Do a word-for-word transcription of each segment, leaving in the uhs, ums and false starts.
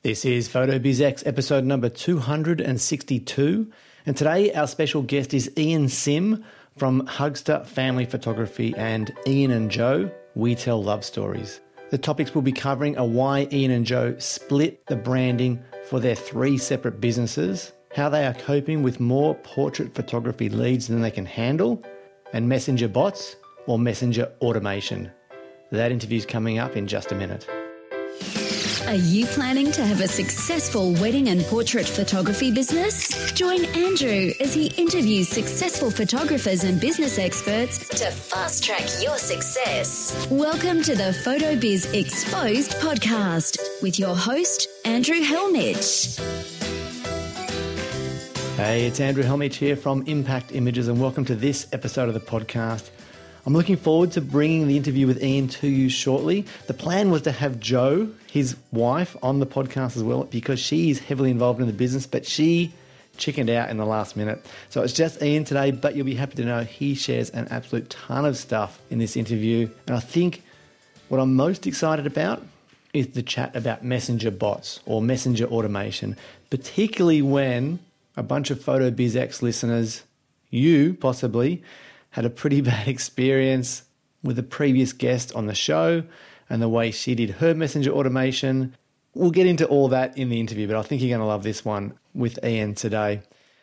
This is PhotoBizX episode number two hundred sixty-two, and today our special guest is Ian Sim from Hugster Family Photography and Ian and Joe, We Tell Love Stories. The topics we'll be covering are why Ian and Joe split the branding for their three separate businesses, how they are coping with more portrait photography leads than they can handle, and messenger bots or messenger automation. That interview's coming up in just a minute. Are you planning to have a successful wedding and portrait photography business? Join Andrew as he interviews successful photographers and business experts to fast-track your success. Welcome to the PhotoBiz Exposed podcast with your host, Andrew Hellmich. Hey, it's Andrew Hellmich here from Impact Images, and welcome to this episode of the podcast. I'm looking forward to bringing the interview with Ian to you shortly. The plan was to have Joe, his wife, on the podcast as well because she is heavily involved in the business, but she chickened out in the last minute. So it's just Ian today, but you'll be happy to know he shares an absolute ton of stuff in this interview. And I think what I'm most excited about is the chat about messenger bots or messenger automation, particularly when a bunch of PhotoBizX listeners, you possibly, had a pretty bad experience with a previous guest on the show and the way she did her messenger automation. We'll get into all that in the interview, but I think you're going to love this one with Ian today.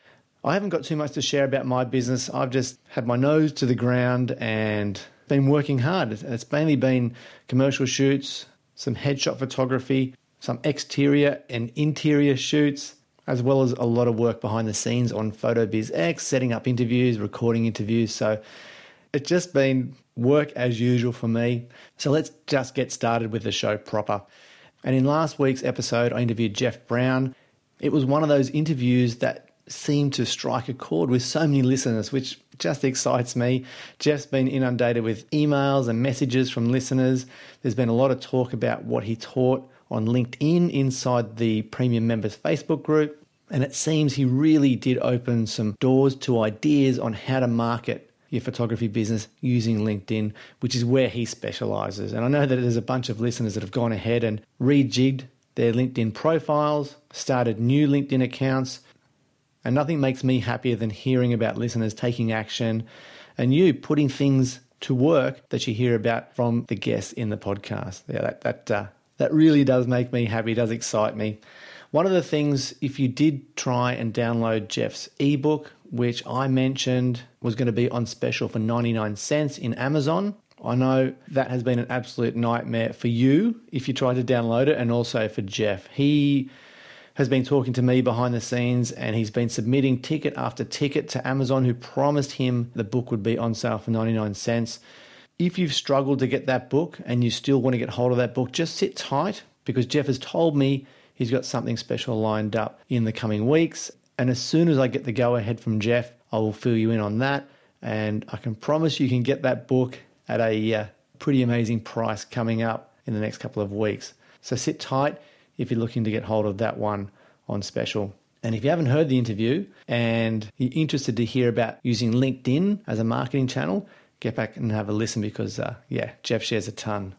I haven't got too much to share about my business. I've just had my nose to the ground and been working hard. It's mainly been commercial shoots, some headshot photography, some exterior and interior shoots, as well as a lot of work behind the scenes on PhotoBizX, setting up interviews, recording interviews. So it's just been work as usual for me. So let's just get started with the show proper. And in last week's episode, I interviewed Jeff Brown. It was one of those interviews that seemed to strike a chord with so many listeners, which just excites me. Jeff's been inundated with emails and messages from listeners. There's been a lot of talk about what he taught on LinkedIn inside the Premium Members Facebook group. And it seems he really did open some doors to ideas on how to market your photography business using LinkedIn, which is where he specializes. And I know that there's a bunch of listeners that have gone ahead and rejigged their LinkedIn profiles, started new LinkedIn accounts, and nothing makes me happier than hearing about listeners taking action and you putting things to work that you hear about from the guests in the podcast. Yeah, that that uh, that really does make me happy, does excite me. One of the things, if you did try and download Jeff's ebook, which I mentioned was going to be on special for ninety-nine cents in Amazon, I know that has been an absolute nightmare for you if you try to download it, and also for Jeff. He has been talking to me behind the scenes and he's been submitting ticket after ticket to Amazon, who promised him the book would be on sale for ninety-nine cents. If you've struggled to get that book and you still want to get hold of that book, just sit tight because Jeff has told me he's got something special lined up in the coming weeks. And as soon as I get the go-ahead from Jeff, I will fill you in on that. And I can promise you can get that book at a uh, pretty amazing price coming up in the next couple of weeks. So sit tight if you're looking to get hold of that one on special. And if you haven't heard the interview and you're interested to hear about using LinkedIn as a marketing channel, get back and have a listen because, uh, yeah, Jeff shares a ton.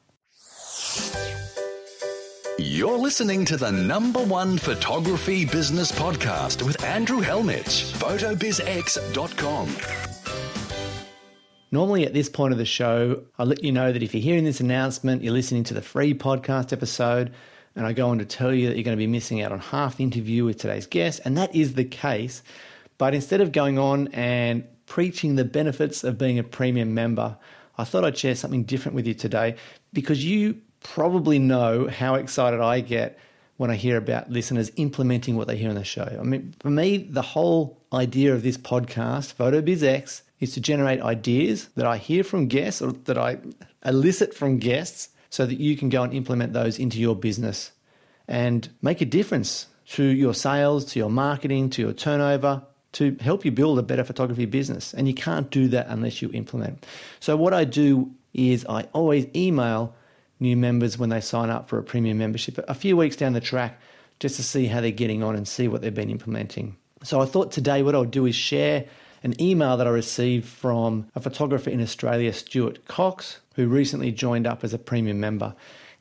You're listening to the number one photography business podcast with Andrew Hellmich, photo biz x dot com. Normally at this point of the show, I let you know that if you're hearing this announcement, you're listening to the free podcast episode, and I go on to tell you that you're going to be missing out on half the interview with today's guest, and that is the case. But instead of going on and preaching the benefits of being a premium member, I thought I'd share something different with you today because you probably know how excited I get when I hear about listeners implementing what they hear on the show. I mean, for me, the whole idea of this podcast, PhotoBizX, is to generate ideas that I hear from guests or that I elicit from guests so that you can go and implement those into your business and make a difference to your sales, to your marketing, to your turnover, to help you build a better photography business. And you can't do that unless you implement. So what I do is I always email new members when they sign up for a premium membership a few weeks down the track just to see how they're getting on and see what they've been implementing. So I thought today what I'll do is share an email that I received from a photographer in Australia, Stuart Cox, who recently joined up as a premium member.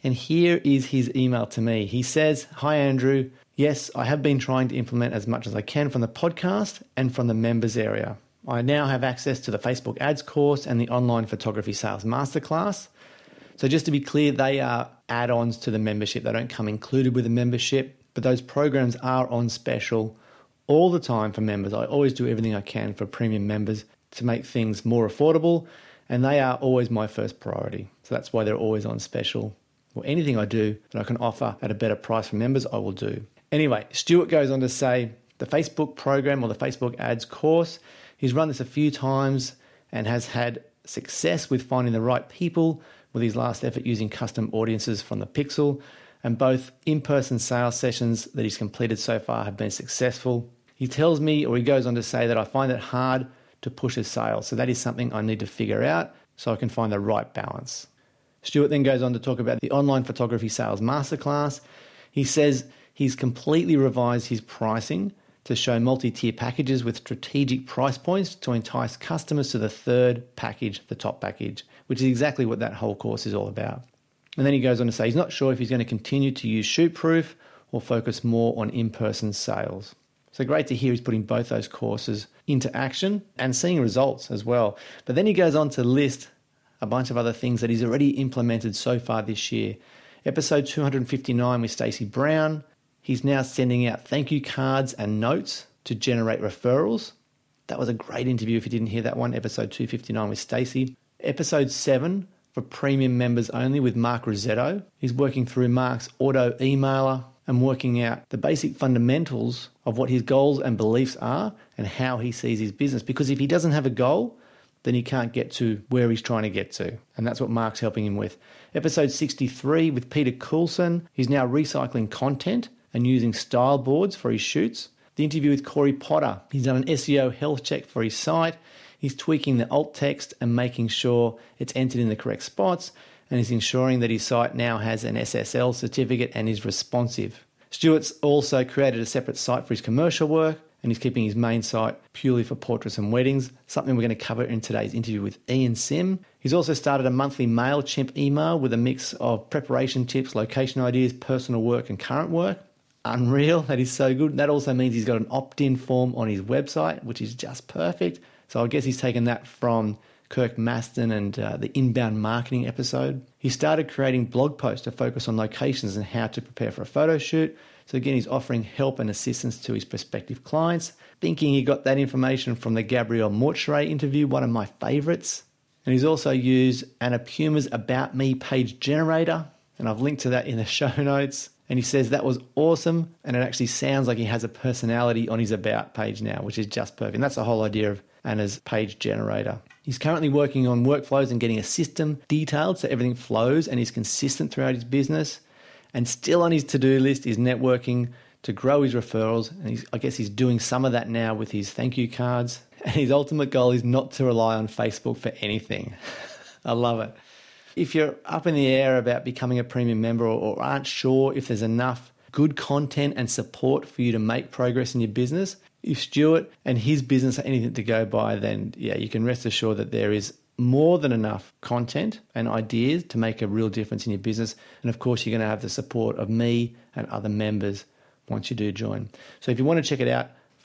And here is his email to me. He says, "Hi Andrew, yes, I have been trying to implement as much as I can from the podcast and from the members area. I now have access to the Facebook ads course and the online photography sales masterclass. So just to be clear, they are add-ons to the membership. They don't come included with the membership, but those programs are on special all the time for members. I always do everything I can for premium members to make things more affordable, and they are always my first priority. So that's why they're always on special. Or anything I do that I can offer at a better price for members, I will do." Anyway, Stuart goes on to say the Facebook program or the Facebook ads course, he's run this a few times and has had success with finding the right people with his last effort using custom audiences from the Pixel, and both in-person sales sessions that he's completed so far have been successful. He tells me, or he goes on to say, that I find it hard to push his sales. So that is something I need to figure out so I can find the right balance. Stuart then goes on to talk about the online photography sales masterclass. He says he's completely revised his pricing to show multi-tier packages with strategic price points to entice customers to the third package, the top package, which is exactly what that whole course is all about. And then he goes on to say he's not sure if he's going to continue to use Shootproof or focus more on in-person sales. So great to hear he's putting both those courses into action and seeing results as well. But then he goes on to list a bunch of other things that he's already implemented so far this year. Episode two hundred fifty-nine with Stacey Brown. He's now sending out thank you cards and notes to generate referrals. That was a great interview if you didn't hear that one, episode two fifty-nine with Stacey. Episode seven for premium members only with Mark Rosetto. He's working through Mark's auto emailer and working out the basic fundamentals of what his goals and beliefs are and how he sees his business. Because if he doesn't have a goal, then he can't get to where he's trying to get to. And that's what Mark's helping him with. Episode sixty-three with Peter Coulson. He's now recycling content and using style boards for his shoots. The interview with Corey Potter. He's done an S E O health check for his site. He's tweaking the alt text and making sure it's entered in the correct spots. And he's ensuring that his site now has an S S L certificate and is responsive. Stuart's also created a separate site for his commercial work, and he's keeping his main site purely for portraits and weddings, something we're going to cover in today's interview with Ian Sim. He's also started a monthly MailChimp email with a mix of preparation tips, location ideas, personal work and current work. Unreal, that is so good. That also means he's got an opt-in form on his website, which is just perfect. So I guess he's taken that from Kirk Maston and uh, the inbound marketing episode. He started creating blog posts to focus on locations and how to prepare for a photo shoot. So again, he's offering help and assistance to his prospective clients. Thinking he got that information from the Gabrielle Mortuary interview, one of my favorites. And he's also used Anna Puma's About Me page generator, and I've linked to that in the show notes. And he says that was awesome, and it actually sounds like he has a personality on his About page now, which is just perfect. And that's the whole idea of Anna's page generator. He's currently working on workflows and getting a system detailed so everything flows and is consistent throughout his business. And still on his to-do list is networking to grow his referrals. And he's, I guess he's doing some of that now with his thank you cards. And his ultimate goal is not to rely on Facebook for anything. I love it. If you're up in the air about becoming a premium member or, or aren't sure if there's enough good content and support for you to make progress in your business, if Stuart and his business are anything to go by, then yeah, you can rest assured that there is more than enough content and ideas to make a real difference in your business. And of course, you're going to have the support of me and other members once you do join. So if you want to check it out,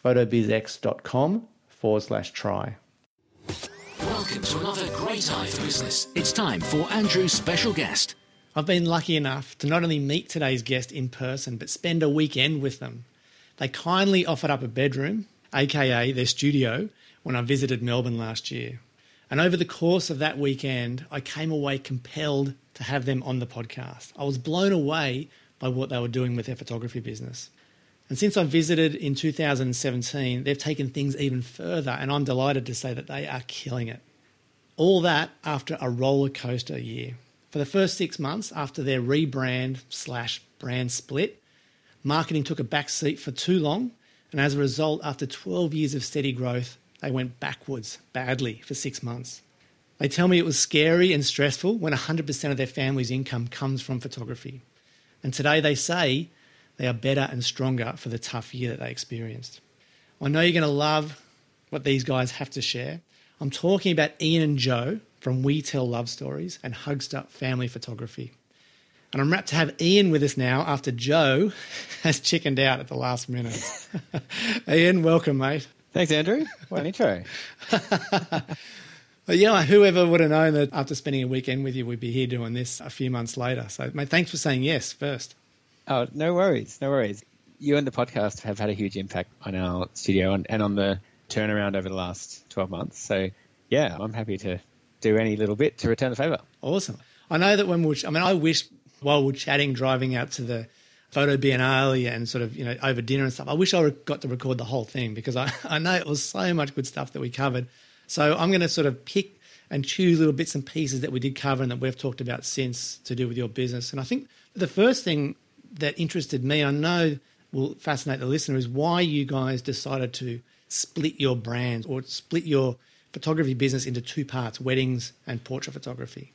photobizx.com forward slash try. Welcome to another great eye for business. It's time for Andrew's special guest. I've been lucky enough to not only meet today's guest in person, but spend a weekend with them. They kindly offered up a bedroom, aka their studio, when I visited Melbourne last year. And over the course of that weekend, I came away compelled to have them on the podcast. I was blown away by what they were doing with their photography business. And since I visited in two thousand seventeen, they've taken things even further, and I'm delighted to say that they are killing it. All that after a roller coaster year. For the first six months after their rebrand slash brand split, marketing took a back seat for too long, and as a result, after twelve years of steady growth, they went backwards badly for six months. They tell me it was scary and stressful when one hundred percent of their family's income comes from photography. And today they say they are better and stronger for the tough year that they experienced. I know you're going to love what these guys have to share. I'm talking about Ian and Joe from We Tell Love Stories and Hugstep Family Photography. And I'm wrapped to have Ian with us now after Joe has chickened out at the last minute. Ian, welcome, mate. Thanks, Andrew. What an intro. Well, you know, whoever would have known that after spending a weekend with you, we'd be here doing this a few months later. So, mate, thanks for saying yes first. Oh, no worries. No worries. You and the podcast have had a huge impact on our studio and, and on the turnaround over the last twelve months. So, yeah, I'm happy to do any little bit to return the favour. Awesome. I know that when we were, I mean, I wish while we we're chatting, driving out to the Photo Biennale and sort of, you know, over dinner and stuff, I wish I got to record the whole thing because I, I know it was so much good stuff that we covered. So I'm going to sort of pick and choose little bits and pieces that we did cover and that we've talked about since to do with your business. And I think the first thing that interested me, I know will fascinate the listener, is why you guys decided to split your brand or split your photography business into two parts, weddings and portrait photography.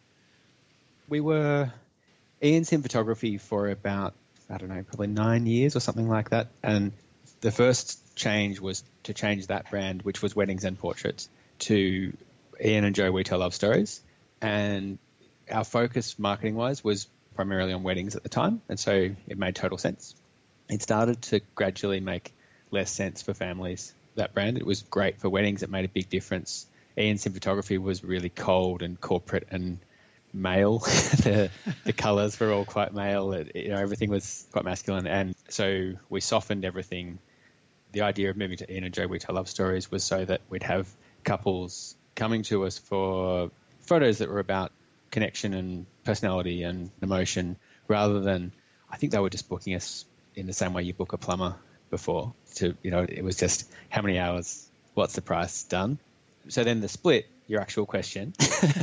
We were Ian's in photography for about, I don't know, probably nine years or something like that. And the first change was to change that brand, which was weddings and portraits, to Ian and Joe We Tell Love Stories. And our focus marketing-wise was primarily on weddings at the time, and so it made total sense. It started to gradually make less sense for families, that brand. It was great for weddings. It made a big difference. Ian's in photography was really cold and corporate and male. the the colours were all quite male. It, you know, everything was quite masculine. And so we softened everything. The idea of moving to Ian and Joe We Tell Love Stories was so that we'd have couples coming to us for photos that were about connection and personality and emotion, rather than, I think they were just booking us in the same way you book a plumber before. To, you know, it was just how many hours, what's the price, done. So then the split, your actual question,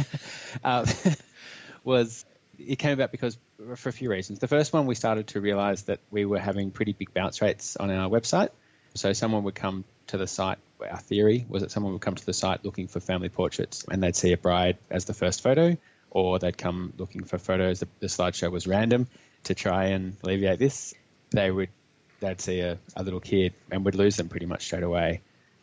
um, was it came about because for a few reasons. The first one, we started to realize that we were having pretty big bounce rates on our website. So someone would come to the site. Our theory was that someone would come to the site looking for family portraits and they'd see a bride as the first photo, or they'd come looking for photos. The, the slideshow was random to try and alleviate this. They would, they'd see a, a little kid and would lose them pretty much straight away.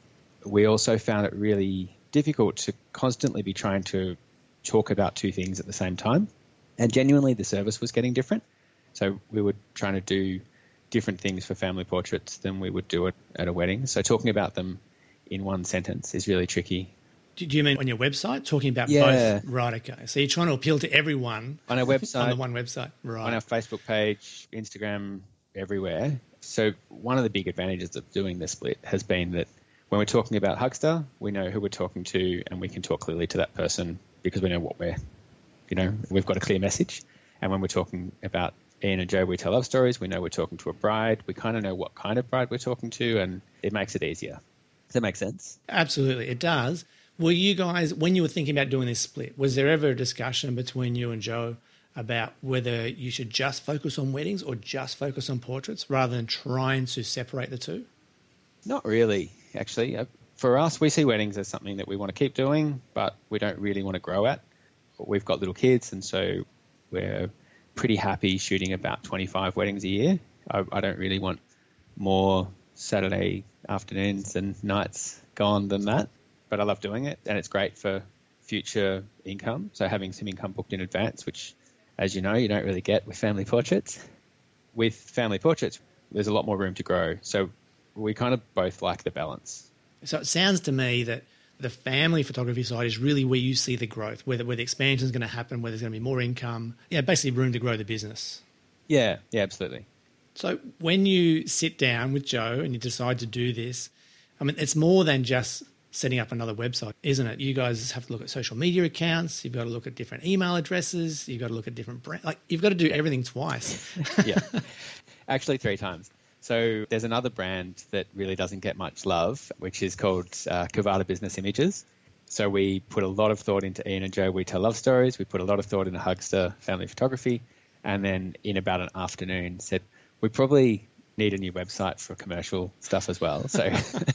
We also found it really difficult to constantly be trying to talk about two things at the same time. And genuinely the service was getting different. So we were trying to do different things for family portraits than we would do it at a wedding. So talking about them in one sentence is really tricky. Do you mean on your website, talking about yeah. both? Right, okay. So you're trying to appeal to everyone on our website, on the one website, right? On our Facebook page, Instagram, everywhere. So one of the big advantages of doing this split has been that when we're talking about Hugster, we know who we're talking to and we can talk clearly to that person because we know what we're, you know, we've got a clear message. And when we're talking about Ian and Joe We Tell Love Stories, we know we're talking to a bride. We kind of know what kind of bride we're talking to, and it makes it easier. Does that make sense? Absolutely, it does. Were you guys, when you were thinking about doing this split, was there ever a discussion between you and Joe about whether you should just focus on weddings or just focus on portraits rather than trying to separate the two? Not really, actually. For us, we see weddings as something that we want to keep doing, but we don't really want to grow at. We've got little kids, and so we're pretty happy shooting about twenty-five weddings a year. I, I don't really want more Saturday afternoons and nights gone than that, but I love doing it, and it's great for future income. So having some income booked in advance, which, as you know, you don't really get with family portraits. With family portraits, there's a lot more room to grow. So we kind of both like the balance. So it sounds to me that the family photography side is really where you see the growth, where the, where the expansion is going to happen, where there's going to be more income. Yeah, basically room to grow the business. Yeah, yeah, absolutely. So when you sit down with Joe and you decide to do this, I mean, it's more than just setting up another website, isn't it? You guys have to look at social media accounts. You've got to look at different email addresses. You've got to look at different brands. Like, you've got to do everything twice. Yeah, actually three times. So there's another brand that really doesn't get much love, which is called uh, Cavada Business Images. So we put a lot of thought into Ian and Joe We Tell Love Stories. We put a lot of thought into Hugster Family Photography. And then in about an afternoon said, we probably need a new website for commercial stuff as well. So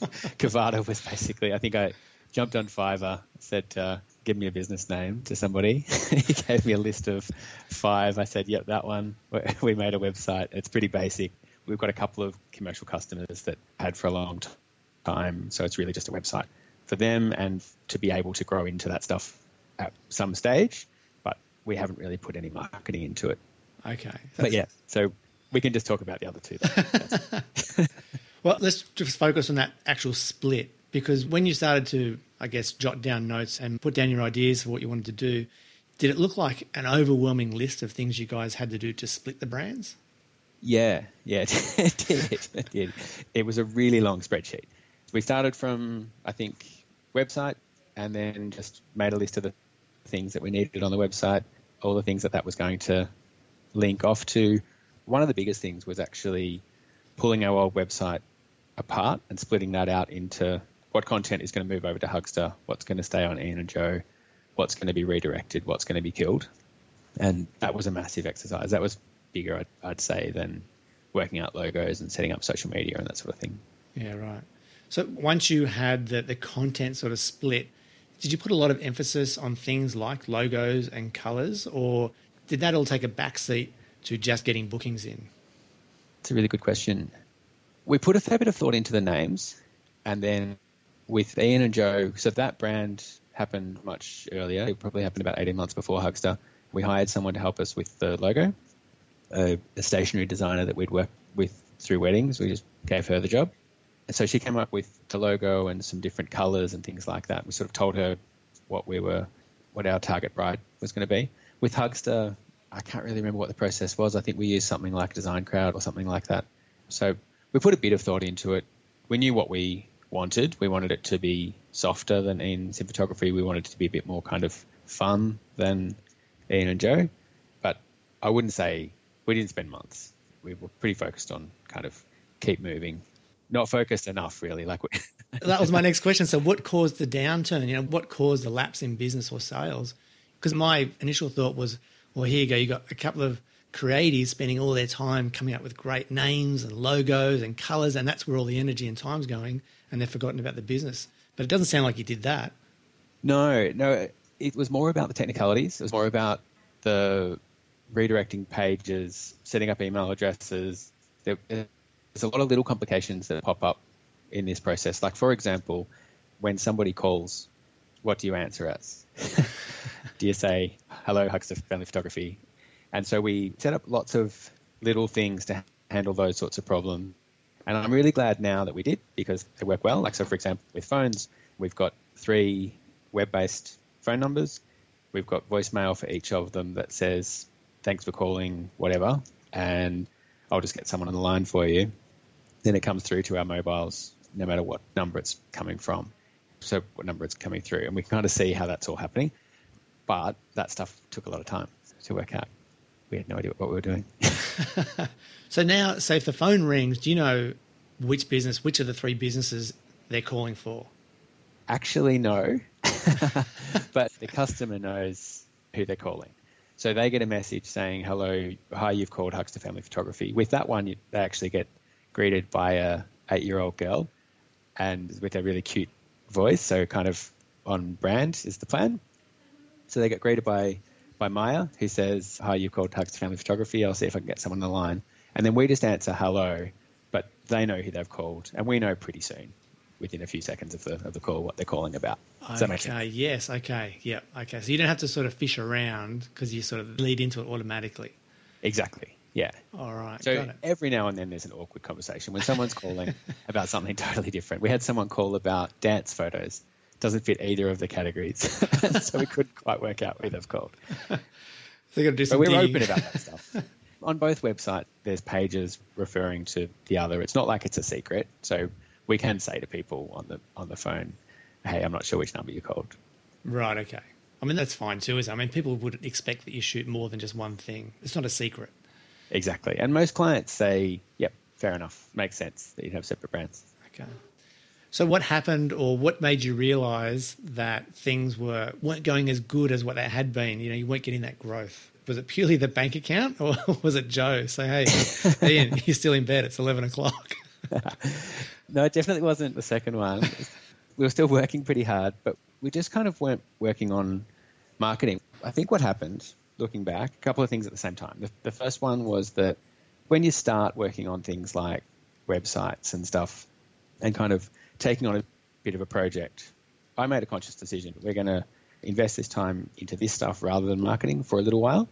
Cavada was basically, I think I jumped on Fiverr, said, uh, give me a business name to somebody. He gave me a list of five. I said, yep, that one. We made a website. It's pretty basic. We've got a couple of commercial customers that had for a long time. So it's really just a website for them and to be able to grow into that stuff at some stage. But we haven't really put any marketing into it Okay. But yeah, so we can just talk about the other two. Then. Well, let's just focus on that actual split, because when you started to, I guess, jot down notes and put down your ideas for what you wanted to do, did it look like an overwhelming list of things you guys had to do to split the brands? Yeah, yeah, it did. It did. It was a really long spreadsheet. We started from, I think, website, and then just made a list of the things that we needed on the website, all the things that that was going to link off to. One of the biggest things was actually pulling our old website apart and splitting that out into what content is going to move over to Hugster, what's going to stay on Ian and Joe, what's going to be redirected, what's going to be killed. And that was a massive exercise. That was bigger, I'd, I'd say, than working out logos and setting up social media and that sort of thing. Yeah, right. So once you had the, the content sort of split, did you put a lot of emphasis on things like logos and colours, or did that all take a backseat to just getting bookings in? It's a really good question. We put a fair bit of thought into the names, and then with Ian and Joe, so that brand happened much earlier. It probably happened about eighteen months before Hugster. We hired someone to help us with the logo, a, a stationery designer that we'd worked with through weddings. We just gave her the job. And so she came up with the logo and some different colours and things like that. We sort of told her what we were, what our target bride was going to be. With Hugster, I can't really remember what the process was. I think we used something like Design Crowd or something like that. So we put a bit of thought into it. We knew what we wanted. We wanted it to be softer than Ian's in photography. We wanted it to be a bit more kind of fun than Ian and Joe. But I wouldn't say we didn't spend months. We were pretty focused on kind of keep moving. Not focused enough, really. Like we That was my next question. So what caused the downturn? You know, what caused the lapse in business or sales? Because my initial thought was, well, here you go. You got a couple of creatives spending all their time coming up with great names and logos and colours, and that's where all the energy and time's going, and they've forgotten about the business. But it doesn't sound like you did that. No, no. It was more about the technicalities. It was more about the redirecting pages, setting up email addresses. There, There's a lot of little complications that pop up in this process. Like, for example, when somebody calls, what do you answer as? Do you say, hello, Hugster Family Photography? And so we set up lots of little things to handle those sorts of problems. And I'm really glad now that we did, because they work well. Like, so for example, with phones, we've got three web-based phone numbers. We've got voicemail for each of them that says, thanks for calling, whatever. And I'll just get someone on the line for you. Then it comes through to our mobiles, no matter what number it's coming from. So what number it's coming through. And we can kind of see how that's all happening. But that stuff took a lot of time to work out. We had no idea what we were doing. So now, say if the phone rings, do you know which business, which of the three businesses they're calling for? Actually, no. But the customer knows who they're calling. So they get a message saying, hello, hi, you've called Hugster Family Photography. With that one, they actually get greeted by a eight-year-old girl and with a really cute voice, so kind of on brand is the plan. So they get greeted by, by Maya, who says, hi, you've called Hugster Family Photography. I'll see if I can get someone on the line. And then we just answer hello, but they know who they've called, and we know pretty soon, within a few seconds of the of the call, what they're calling about. Does that make sense? Okay, yes, okay, yeah, okay. So you don't have to sort of fish around because you sort of lead into it automatically. Exactly, yeah. All right, so got it. Every now and then there's an awkward conversation when someone's calling about something totally different. We had someone call about dance photos. Doesn't fit either of the categories, so we couldn't quite work out who they've called. So you got to do some But we're digging. open about that stuff. On both websites, there's pages referring to the other. It's not like it's a secret, so we can say to people on the on the phone, hey, I'm not sure which number you called. Right, okay. I mean, that's fine too, is it? I mean, people would expect that you shoot more than just one thing. It's not a secret. Exactly. And most clients say, yep, fair enough. Makes sense that you'd have separate brands. Okay. So what happened, or what made you realise that things were, weren't going as good as what they had been? You know, you weren't getting that growth. Was it purely the bank account, or was it Joe? Say, hey, Ian, you're still in bed. It's eleven o'clock. No, it definitely wasn't the second one. We were still working pretty hard, but we just kind of weren't working on marketing. I think what happened, looking back, a couple of things at the same time. The, the first one was that when you start working on things like websites and stuff and kind of taking on a bit of a project, I made a conscious decision. We're going to invest this time into this stuff rather than marketing for a little while.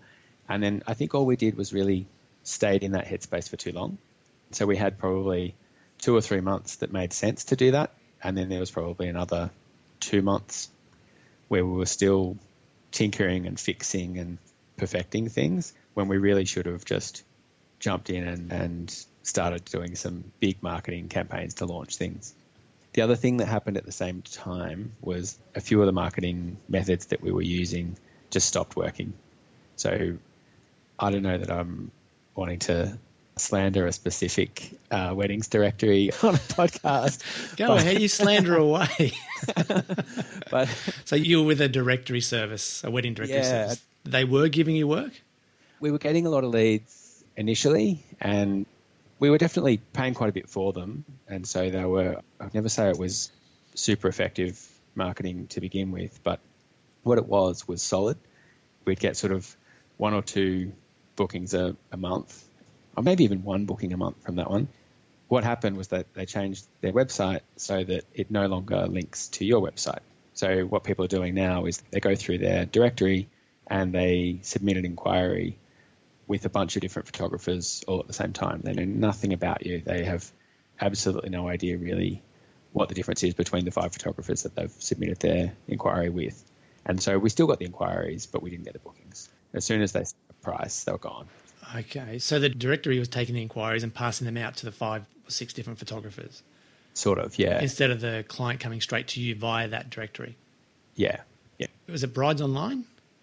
And then I think all we did was really stayed in that headspace for too long. So we had probably two or three months that made sense to do that. And then there was probably another two months where we were still tinkering and fixing and perfecting things when we really should have just jumped in and, and started doing some big marketing campaigns to launch things. The other thing that happened at the same time was a few of the marketing methods that we were using just stopped working. So I don't know that I'm wanting to slander a specific uh, weddings directory on a podcast. Go but, ahead, you slander away. but So you were with a directory service, a wedding directory Yeah. service. They were giving you work? we were getting a lot of leads initially, and we were definitely paying quite a bit for them. And so they were, I'd never say it was super effective marketing to begin with, but what it was was solid. We'd get sort of one or two bookings a, a month, or maybe even one booking a month from that one. What happened was that they changed their website so that it no longer links to your website. So what people are doing now is they go through their directory and they submit an inquiry with a bunch of different photographers all at the same time. They know nothing about you. They have absolutely no idea really what the difference is between the five photographers that they've submitted their inquiry with. And so we still got the inquiries, but we didn't get the bookings. As soon as they set the price, they were gone. Okay, so the directory was taking the inquiries and passing them out to the five or six different photographers Sort of, yeah. instead of the client coming straight to you via that directory. Yeah, yeah. Was it Brides Online?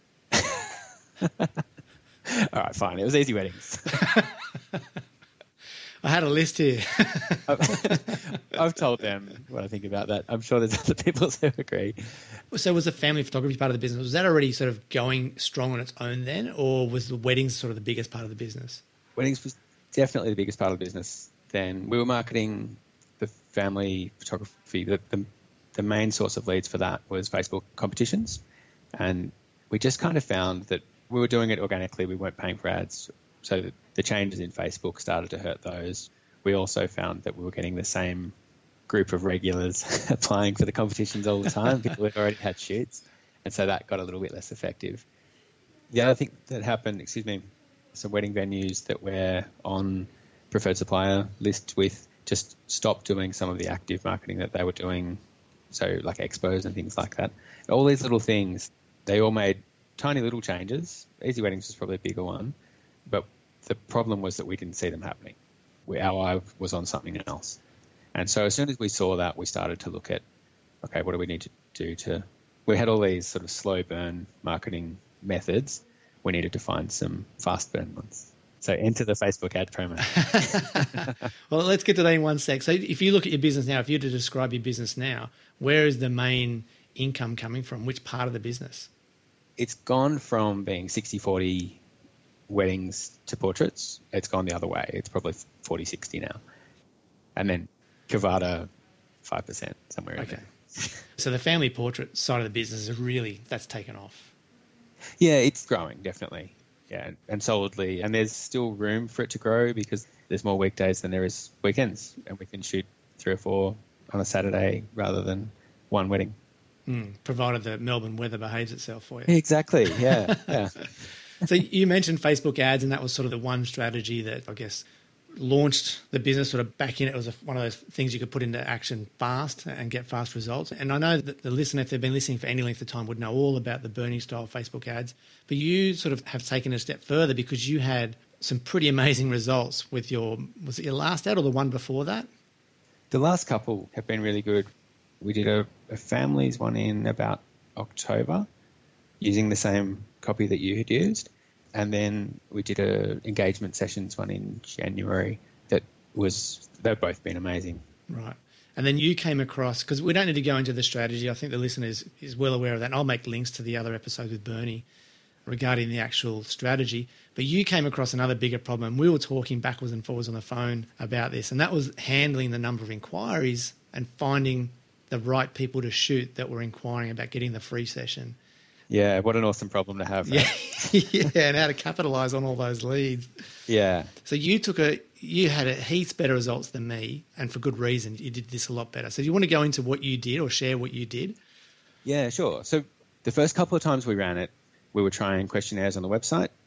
All right, fine. It was Easy Weddings. I had a list here. I've told them what I think about that. I'm sure there's other people who agree. So was the family photography part of the business, was that already sort of going strong on its own then, or was the weddings sort of the biggest part of the business? Weddings was definitely the biggest part of the business then. We were marketing the family photography. The, the, the main source of leads for that was Facebook competitions. And we just kind of found that we were doing it organically. We weren't paying for ads. So the, the changes in Facebook started to hurt those. We also found that we were getting the same group of regulars applying for the competitions all the time, people who already had shoots. And so that got a little bit less effective. The other thing that happened, excuse me, some wedding venues that we're on preferred supplier lists with just stopped doing some of the active marketing that they were doing. So like expos and things like that. All these little things, they all made tiny little changes. Easy Weddings was probably a bigger one. But the problem was that we didn't see them happening. We, our eye was on something else. And so as soon as we saw that, we started to look at, okay, what do we need to do to... We had all these sort of slow burn marketing methods. We needed to find some fast burn ones. So enter the Facebook ad promo. Well, let's get to that in one sec. So if you look at your business now, if you were to describe your business now, where is the main income coming from? Which part of the business? It's gone from being sixty forty weddings to portraits. It's gone the other way. It's probably forty sixty now. And then Cavada, five percent, somewhere in Okay. there. So the family portrait side of the business is really, that's taken off. Yeah, it's growing, definitely. Yeah, and solidly. And there's still room for it to grow because there's more weekdays than there is weekends. And we can shoot three or four on a Saturday rather than one wedding. Mm, provided the Melbourne weather behaves itself for you. Exactly, yeah, yeah. So you mentioned Facebook ads, and that was sort of the one strategy that I guess launched the business sort of back in. It was a, one of those things you could put into action fast and get fast results. And I know that the listener, if they've been listening for any length of time, would know all about the Bernie style Facebook ads. But you sort of have taken it a step further because you had some pretty amazing results with your, was it your last ad or the one before that? The last couple have been really good. We did a, a families one in about October using the same copy that you had used. And then we did a engagement sessions one in January that was, they've both been amazing. Right. And then you came across, because we don't need to go into the strategy. I think the listener is, is well aware of that. And I'll make links to the other episodes with Bernie regarding the actual strategy. But you came across another bigger problem. We were talking backwards and forwards on the phone about this, and that was handling the number of inquiries and finding the right people to shoot that were inquiring about getting the free session. Yeah, what an awesome problem to have. Yeah, yeah, and how to capitalise on all those leads. Yeah. So you took a, you had a heaps better results than me, and for good reason. You did this a lot better. So do you want to go into what you did or share what you did? Yeah, sure. So the first couple of times we ran it, we were trying questionnaires on the website,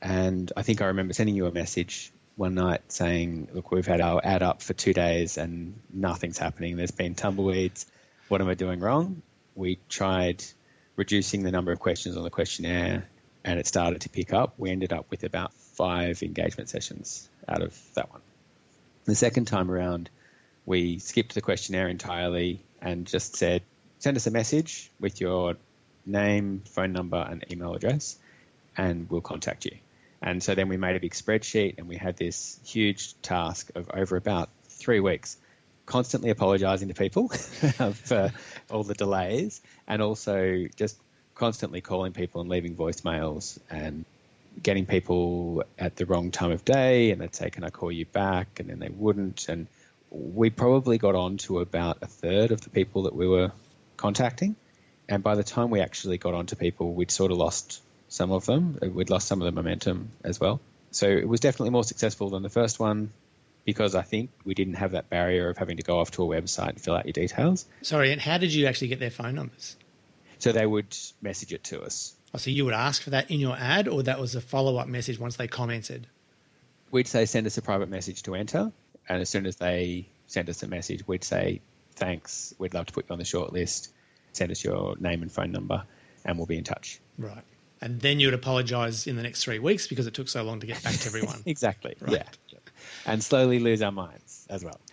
And I think I remember sending you a message one night saying, look, we've had our ad up for two days and nothing's happening. There's been tumbleweeds. What am I doing wrong? We tried reducing the number of questions on the questionnaire and it started to pick up. We ended up with about five engagement sessions out of that one. The second time around, we skipped the questionnaire entirely and just said, send us a message with your name, phone number, and email address, and we'll contact you. And so then we made a big spreadsheet and we had this huge task of over about three weeks, constantly apologising to people for all the delays and also just constantly calling people and leaving voicemails and getting people at the wrong time of day, and they'd say, can I call you back? And then they wouldn't. And we probably got on to about a third of the people that we were contacting. And by the time we actually got on to people, we'd sort of lost some of them. We'd lost some of the momentum as well. So it was definitely more successful than the first one because I think we didn't have that barrier of having to go off to a website and fill out your details. Sorry, and how did you actually get their phone numbers? So they would message it to us. Oh, so you would ask for that in your ad, or that was a follow-up message once they commented? We'd say send us a private message to enter, and as soon as they send us a message, we'd say, thanks, we'd love to put you on the short list, send us your name and phone number, and we'll be in touch. Right. And then you would apologise in the next three weeks because it took so long to get back to everyone. Exactly, right. yeah. And slowly lose our minds as well.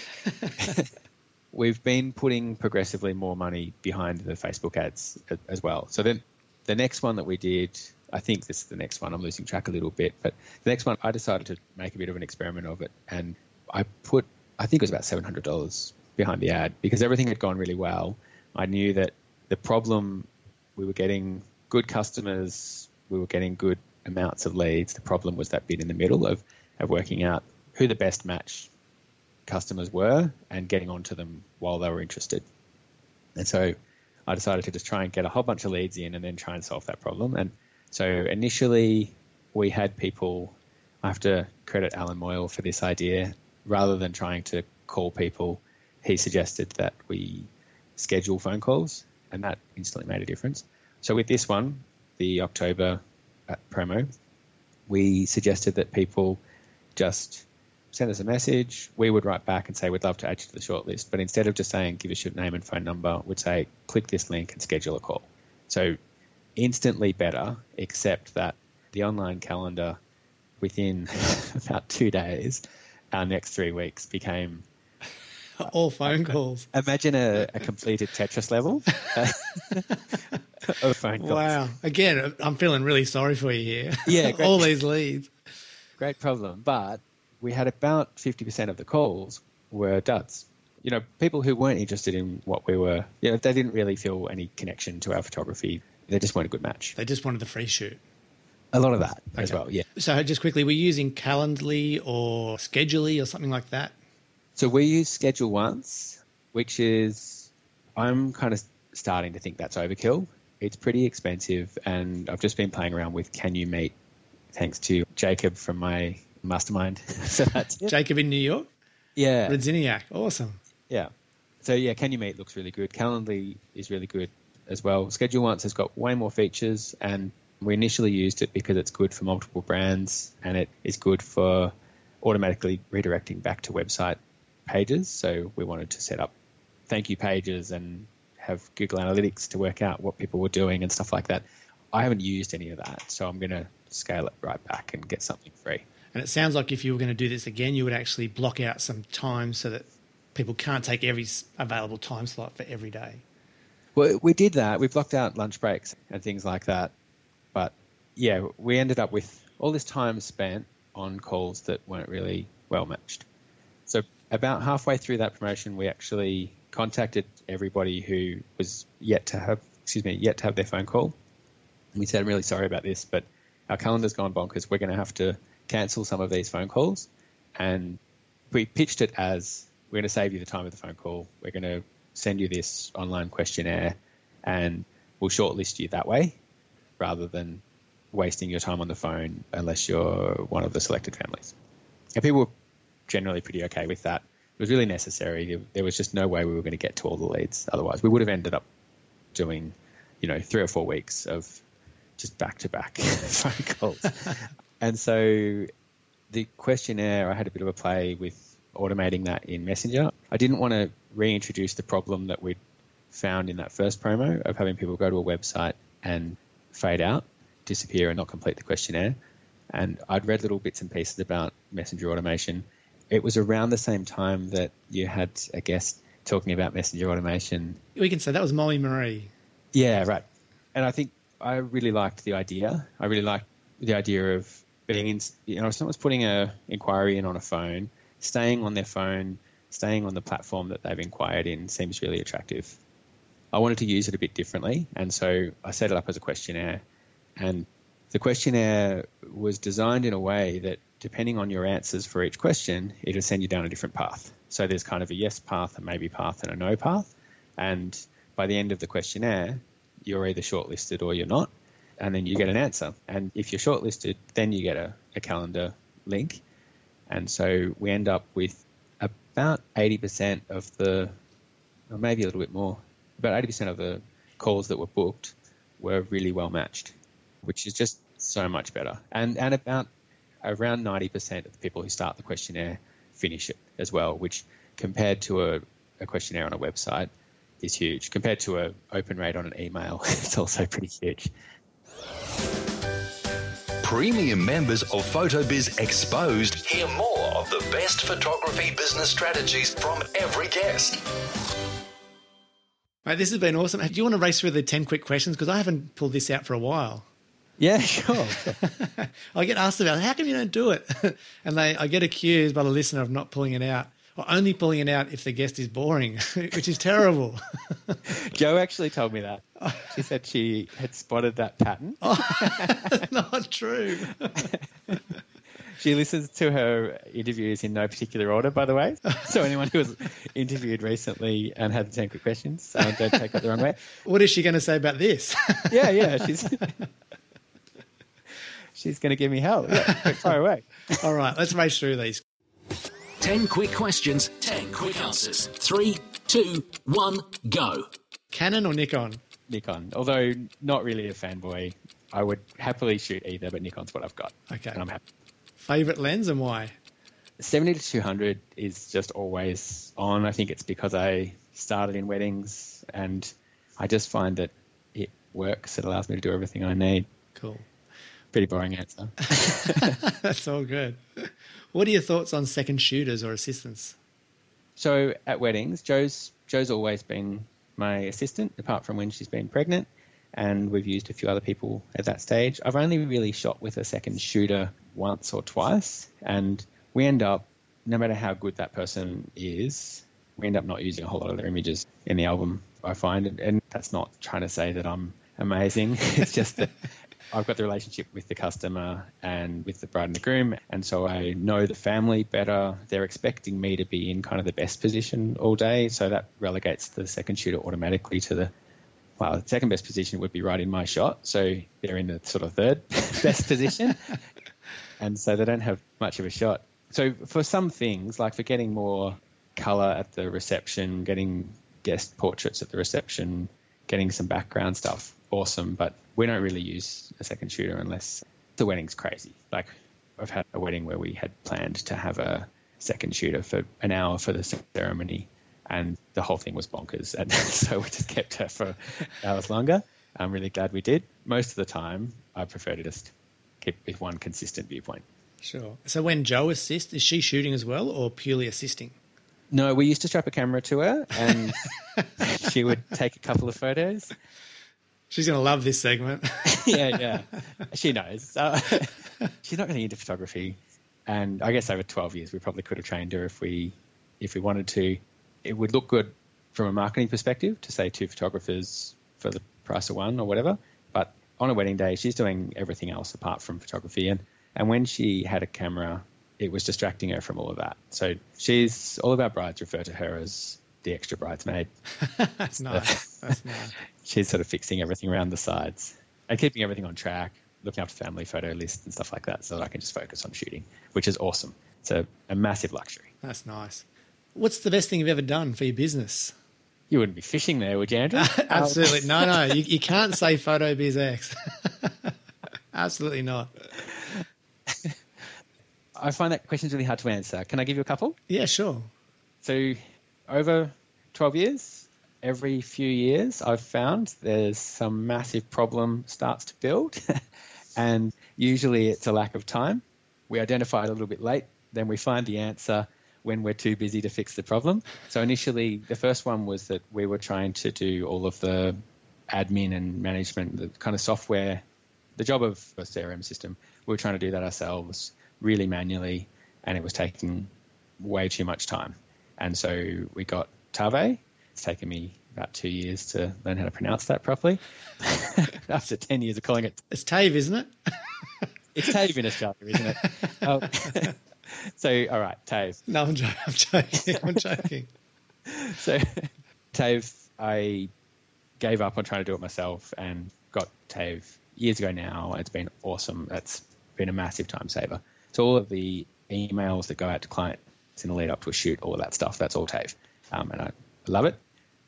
We've been putting progressively more money behind the Facebook ads as well. So then the next one that we did, I think this is the next one, I'm losing track a little bit, but the next one I decided to make a bit of an experiment of it, and I put, I think it was about seven hundred dollars behind the ad because everything had gone really well. I knew that the problem, we were getting good customers, we were getting good amounts of leads. The problem was that bit in the middle of, of working out who the best match customers were and getting onto them while they were interested. And so I decided to just try and get a whole bunch of leads in and then try and solve that problem. And so initially we had people, I have to credit Alan Moyle for this idea, rather than trying to call people, he suggested that we schedule phone calls, and that instantly made a difference. So with this one, the October promo, we suggested that people just send us a message. We would write back and say, we'd love to add you to the shortlist. But instead of just saying, give us your name and phone number, we'd say, click this link and schedule a call. So instantly better, except that the online calendar within about two days, our next three weeks became all phone calls. Imagine a, a completed Tetris level of phone calls. Wow. Again, I'm feeling really sorry for you here. Yeah. Great. All these leads. Great problem. But we had about fifty percent of the calls were duds. You know, people who weren't interested in what we were, you know, they didn't really feel any connection to our photography. They just weren't a good match. They just wanted the free shoot. A lot of that okay. as well, yeah. So just quickly, we're using Calendly or Schedule-y or something like that? So we use Schedule Once, which is, I'm kind of starting to think that's overkill. It's pretty expensive, and I've just been playing around with Can You Meet, thanks to Jacob from my mastermind. So that's it. Jacob in New York? Yeah. Radziniak, awesome. Yeah. So yeah, Can You Meet looks really good. Calendly is really good as well. Schedule Once has got way more features, and we initially used it because it's good for multiple brands and it is good for automatically redirecting back to website pages. So we wanted to set up thank you pages and have Google Analytics to work out what people were doing and stuff like that. I haven't used any of that, so I'm going to scale it right back and get something free. And it sounds like if you were going to do this again, you would actually block out some time so that people can't take every available time slot for every day. Well, we did that. We blocked out lunch breaks and things like that. But yeah, we ended up with all this time spent on calls that weren't really well matched. So about halfway through that promotion, we actually contacted everybody who was yet to have, excuse me, yet to have their phone call. And we said, I'm really sorry about this, but our calendar's gone bonkers. We're going to have to cancel some of these phone calls. And we pitched it as, we're going to save you the time of the phone call. We're going to send you this online questionnaire and we'll shortlist you that way, rather than wasting your time on the phone unless you're one of the selected families. And people were generally pretty okay with that. It was really necessary. There was just no way we were going to get to all the leads otherwise. We would have ended up doing, you know, three or four weeks of just back-to-back phone calls. And so the questionnaire, I had a bit of a play with automating that in Messenger. I didn't want to reintroduce the problem that we'd found in that first promo of having people go to a website and fade out, disappear and not complete the questionnaire. And I'd read little bits and pieces about Messenger automation. It was around the same time that you had a guest talking about Messenger automation. We can say that was Molly Marie. Yeah, right. And I think I really liked the idea. I really liked the idea of being in, you know, if someone's putting a inquiry in on a phone, staying on their phone, staying on the platform that they've inquired in seems really attractive. I wanted to use it a bit differently, and so I set it up as a questionnaire. And the questionnaire was designed in a way that, depending on your answers for each question, it'll send you down a different path. So there's kind of a yes path, a maybe path, and a no path. And by the end of the questionnaire, you're either shortlisted or you're not, and then you get an answer. And if you're shortlisted, then you get a, a calendar link. And so we end up with about eighty percent of the, or maybe a little bit more, about eighty percent of the calls that were booked were really well matched, which is just so much better. And and about around ninety percent of the people who start the questionnaire finish it as well, which compared to a, a questionnaire on a website is huge. Compared to an open rate on an email, it's also pretty huge. Premium members of PhotoBiz Exposed hear more of the best photography business strategies from every guest. Mate, this has been awesome. Do you want to race through the ten quick questions? Because I haven't pulled this out for a while. Yeah, sure. I get asked about, how come you don't do it? And they, I get accused by the listener of not pulling it out, or only pulling it out if the guest is boring, which is terrible. Jo actually told me that. She said she had spotted that pattern. Oh, that's not true. She listens to her interviews in no particular order, by the way. So anyone who was interviewed recently and had the ten quick questions, uh, don't take that the wrong way. What is she going to say about this? Yeah, yeah. She's she's going to give me hell. Yeah, fire away. All right, let's race through these. ten quick questions, ten quick answers. Three, two, one, go. Canon or Nikon? Nikon. Although not really a fanboy. I would happily shoot either, but Nikon's what I've got. Okay. And I'm happy. Favourite lens and why? seventy to two hundred is just always on. I think it's because I started in weddings and I just find that it works. It allows me to do everything I need. Cool. Pretty boring answer. That's all good. What are your thoughts on second shooters or assistants? So at weddings, Jo's Jo's always been my assistant, apart from when she's been pregnant, and we've used a few other people at that stage. I've only really shot with a second shooter once or twice, and we end up, no matter how good that person is, we end up not using a whole lot of their images in the album, I find. And, and that's not trying to say that I'm amazing. It's just that I've got the relationship with the customer and with the bride and the groom, and so I know the family better. They're expecting me to be in kind of the best position all day, so that relegates the second shooter automatically to the, well, the second best position would be right in my shot, so they're in the sort of third best position, and so they don't have much of a shot. So for some things, like for getting more colour at the reception, getting guest portraits at the reception, getting some background stuff, awesome, but we don't really use a second shooter unless the wedding's crazy. Like I've had a wedding where we had planned to have a second shooter for an hour for the ceremony, and the whole thing was bonkers, and so we just kept her for hours longer. I'm really glad we did. Most of the time, I prefer to just keep with one consistent viewpoint. Sure. So when Jo assists, is she shooting as well or purely assisting? No, we used to strap a camera to her, and she would take a couple of photos. She's going to love this segment. yeah, yeah. She knows. Uh, she's not really into photography, and I guess over twelve years we probably could have trained her if we if we wanted to. It would look good from a marketing perspective to say two photographers for the price of one or whatever, but on a wedding day she's doing everything else apart from photography, and, and when she had a camera it was distracting her from all of that. So she's, all of our brides refer to her as the extra bridesmaid. That's nice. That's nice. She's sort of fixing everything around the sides and keeping everything on track, looking after family photo lists and stuff like that so that I can just focus on shooting, which is awesome. It's a, a massive luxury. That's nice. What's the best thing you've ever done for your business? You wouldn't be fishing there, would you, Andrew? Absolutely. No, no. You, you can't say PhotoBiz X. Absolutely not. I find that question's really hard to answer. Can I give you a couple? Yeah, sure. So over twelve years, every few years I've found there's some massive problem starts to build and usually it's a lack of time. We identify it a little bit late, then we find the answer when we're too busy to fix the problem. So initially the first one was that we were trying to do all of the admin and management, the kind of software, the job of a C R M system. We were trying to do that ourselves really manually and it was taking way too much time. And so we got Tave. It's taken me about two years to learn how to pronounce that properly. After ten years of calling it. It's Tave, isn't it? It's Tave in Australia, isn't it? Um, so, all right, Tave. No, I'm joking. I'm joking. I'm joking. So, Tave, I gave up on trying to do it myself and got Tave years ago now. It's been awesome. It's been a massive time saver. So all of the emails that go out to clients in the lead up to a shoot, all of that stuff, that's all Tave. Um, and I love it.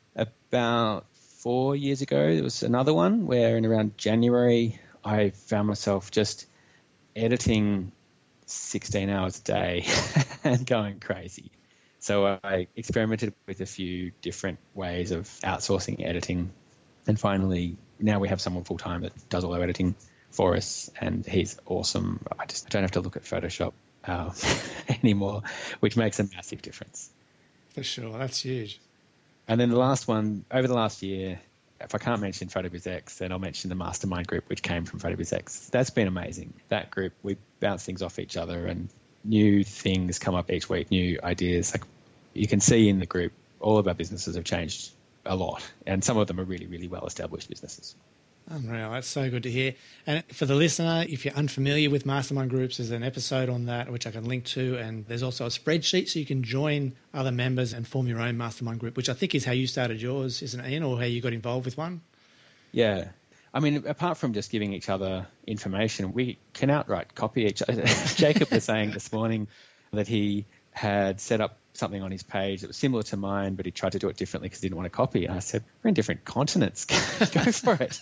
About four years ago, there was another one where in around January, I found myself just editing sixteen hours a day and going crazy. So I experimented with a few different ways of outsourcing editing. And finally, now we have someone full-time that does all our editing for us, and he's awesome. I just I don't have to look at Photoshop uh, anymore, which makes a massive difference. For sure. That's huge. And then the last one, over the last year, if I can't mention PhotoBizX, then I'll mention the mastermind group, which came from PhotoBizX. That's been amazing. That group, we bounce things off each other and new things come up each week, new ideas. Like you can see in the group, all of our businesses have changed a lot, and some of them are really, really well-established businesses. Unreal. That's so good to hear. And for the listener, if you're unfamiliar with mastermind groups, there's an episode on that which I can link to, and there's also a spreadsheet so you can join other members and form your own mastermind group, which I think is how you started yours, isn't it, Ian, or how you got involved with one? Yeah. I mean, apart from just giving each other information, we can outright copy each other. Jacob was saying this morning that he had set up something on his page that was similar to mine, but he tried to do it differently because he didn't want to copy. And I said, we're in different continents. Go for it.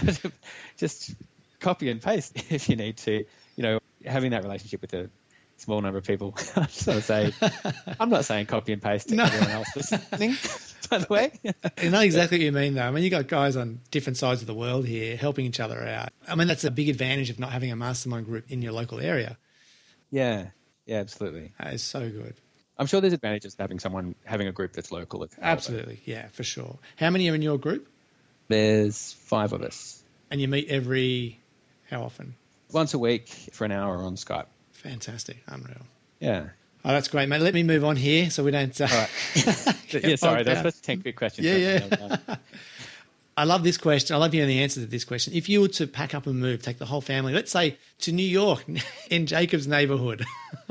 Just copy and paste if you need to. You know, having that relationship with a small number of people, I just want to say, I'm not saying copy and paste to No. everyone else listening, by the way. I know exactly what you mean, though. I mean, you got guys on different sides of the world here helping each other out. I mean, that's a big advantage of not having a mastermind group in your local area. Yeah, yeah, absolutely. That is so good. I'm sure there's advantages to having someone, having a group that's local. As well, Absolutely, yeah, for sure. How many are in your group? There's five of us. And you meet every, how often? Once a week for an hour on Skype. Fantastic, unreal. Yeah. Oh, that's great, mate. Let me move on here so we don't... Uh, All right. yeah, sorry, that's just ten quick questions. Yeah, yeah. I love this question. I love hearing the answer to this question. If you were to pack up and move, take the whole family, let's say to New York, in Jacob's neighbourhood,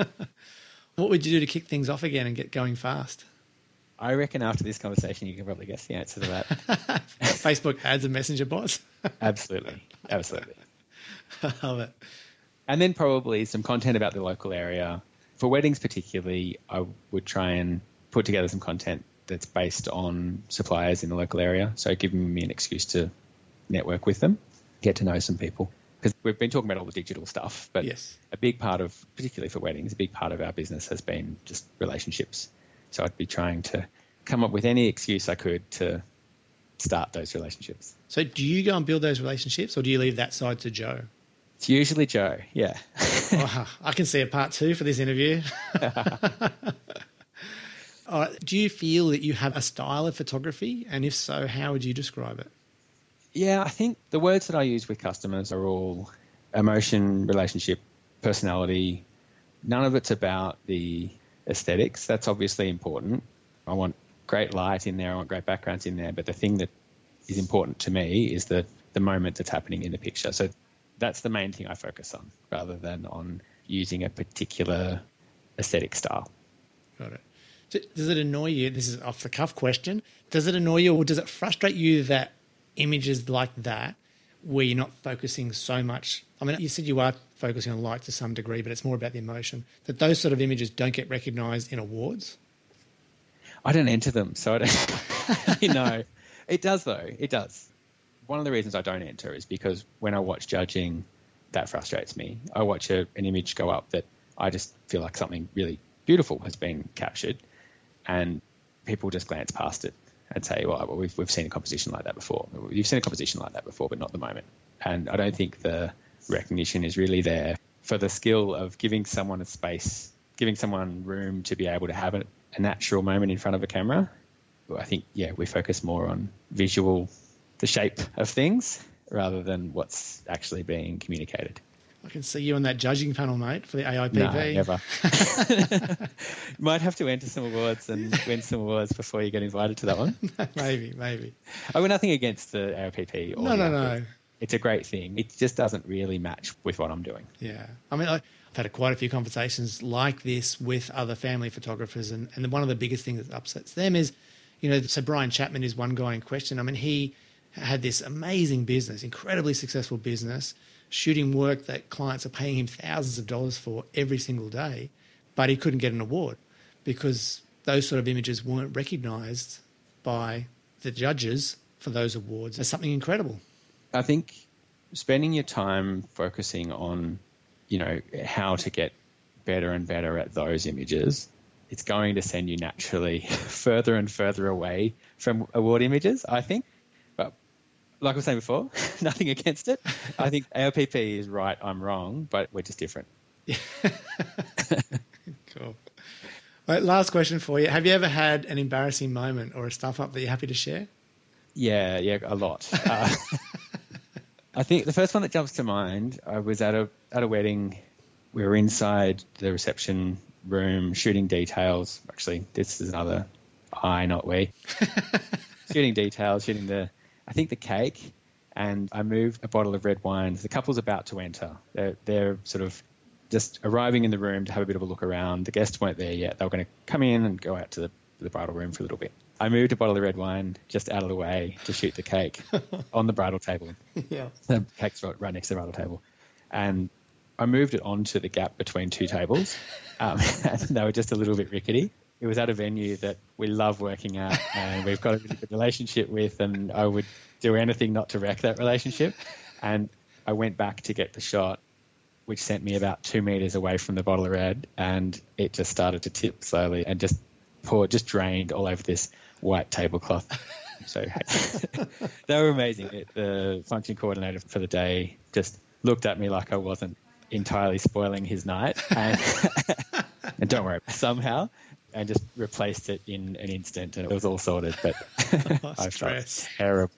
what would you do to kick things off again and get going fast? I reckon after this conversation, you can probably guess the answer to that. Facebook ads and messenger bots. Absolutely. Absolutely. I love it. And then probably some content about the local area. For weddings particularly, I would try and put together some content that's based on suppliers in the local area. So giving me an excuse to network with them, get to know some people. Because we've been talking about all the digital stuff, but yes. a big part of, particularly for weddings, a big part of our business has been just relationships. So I'd be trying to come up with any excuse I could to start those relationships. So do you go and build those relationships, or do you leave that side to Joe? It's usually Joe, yeah. Oh, I can see a part two for this interview. All right. Do you feel that you have a style of photography? And if so, how would you describe it? Yeah, I think the words that I use with customers are all emotion, relationship, personality. None of it's about the aesthetics. That's obviously important. I want great light in there. I want great backgrounds in there. But the thing that is important to me is the, the moment that's happening in the picture. So that's the main thing I focus on rather than on using a particular aesthetic style. Got it. So does it annoy you? This is an off-the-cuff question. Does it annoy you, or does it frustrate you that images like that, where you're not focusing so much? I mean, you said you are focusing on light to some degree, but it's more about the emotion, that those sort of images don't get recognised in awards? I don't enter them, so I don't. You know, it does though. It does. One of the reasons I don't enter is because when I watch judging, that frustrates me. I watch a, an image go up that I just feel like something really beautiful has been captured, and people just glance past it and say, well, we've, we've seen a composition like that before. You've seen a composition like that before, but not the moment. And I don't think the recognition is really there for the skill of giving someone a space, giving someone room to be able to have a, a natural moment in front of a camera. I think, yeah, we focus more on visual, the shape of things, rather than what's actually being communicated. I can see you on that judging panel, mate, for the A I P P. No, never. You might have to enter some awards and win some awards before you get invited to that one. maybe, maybe. I mean, nothing against the A I P P. Or no, no, no. It's a great thing. It just doesn't really match with what I'm doing. Yeah. I mean, I've had quite a few conversations like this with other family photographers, and, and one of the biggest things that upsets them is, you know, so Brian Chapman is one guy in question. I mean, he had this amazing business, incredibly successful business, shooting work that clients are paying him thousands of dollars for every single day, but he couldn't get an award because those sort of images weren't recognised by the judges for those awards as something incredible. I think spending your time focusing on, you know, how to get better and better at those images, it's going to send you naturally further and further away from award images, I think. But like I was saying before, nothing against it. I think A O P P is right, I'm wrong, but we're just different. Cool. Right, last question for you. Have you ever had an embarrassing moment or a stuff up that you're happy to share? Yeah, yeah, a lot. Uh, I think the first one that jumps to mind, I was at a at a wedding. We were inside the reception room shooting details. Actually, this is another I, not we. Shooting details, shooting the, I think the cake, and I moved a bottle of red wine. The couple's about to enter. They're, they're sort of just arriving in the room to have a bit of a look around. The guests weren't there yet. They were going to come in and go out to the, the bridal room for a little bit. I moved a bottle of red wine just out of the way to shoot the cake on the bridal table. Yeah. The cake's right, right next to the bridal table. And I moved it onto the gap between two tables. Um, and they were just a little bit rickety. It was at a venue that we love working at and we've got a really good relationship with, and I would do anything not to wreck that relationship. And I went back to get the shot, which sent me about two meters away from the bottle of red, and it just started to tip slowly and just poured, just drained all over this white tablecloth. So they were amazing. It, the function coordinator for the day just looked at me like I wasn't entirely spoiling his night, and, and don't worry, somehow, and just replaced it in an instant, and it was all sorted. But oh, I stress. felt terrible.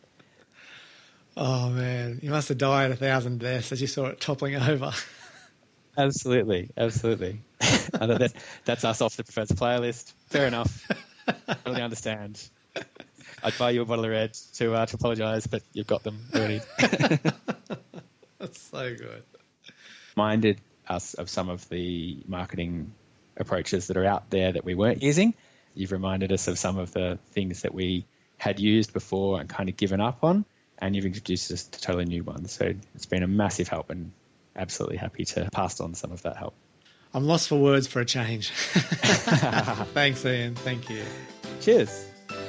Oh man, you must have died a thousand deaths as you saw it toppling over. Absolutely, absolutely. And that, that's us off the preferred supplier list. Fair enough. Totally understand. I'd buy you a bottle of red to uh, to apologise, but you've got them already. That's so good. Reminded us of some of the marketing approaches that are out there that we weren't using. You've reminded us of some of the things that we had used before and kind of given up on, and you've introduced us to totally new ones. So it's been a massive help, and absolutely happy to pass on some of that help. I'm lost for words for a change. Thanks, Ian. Thank you. Cheers.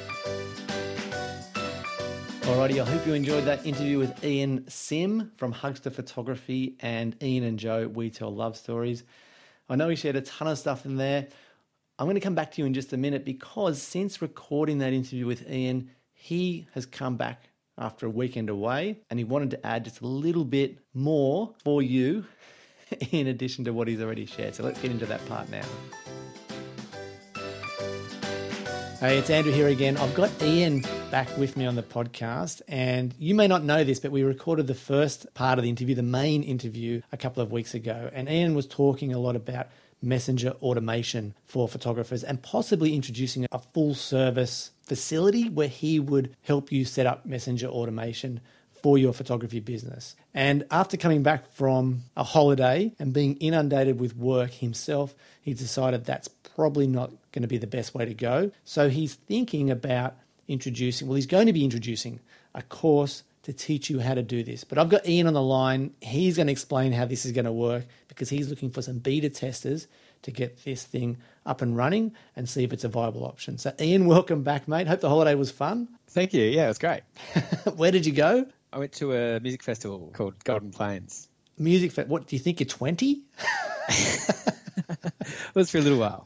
Alrighty, I hope you enjoyed that interview with Ian Sim from Hugster Photography and Ian and Joe, We Tell Love Stories. I know he shared a ton of stuff in there. I'm going to come back to you in just a minute because since recording that interview with Ian, he has come back after a weekend away and he wanted to add just a little bit more for you in addition to what he's already shared. So let's get into that part now. Hey, it's Andrew here again. I've got Ian back with me on the podcast, and you may not know this, but we recorded the first part of the interview, the main interview, a couple of weeks ago, and Ian was talking a lot about messenger automation for photographers and possibly introducing a full service facility where he would help you set up messenger automation for your photography business. And after coming back from a holiday and being inundated with work himself, he decided that's probably not going to be the best way to go. So he's thinking about introducing, well, he's going to be introducing a course to teach you how to do this. But I've got Ian on the line. He's going to explain how this is going to work because he's looking for some beta testers to get this thing up and running and see if it's a viable option. So Ian, welcome back, mate. Hope the holiday was fun. Thank you. Yeah, it was great. Where did you go? I went to a music festival called Golden Plains. music, for, what, do you think you're twenty? It was for a little while.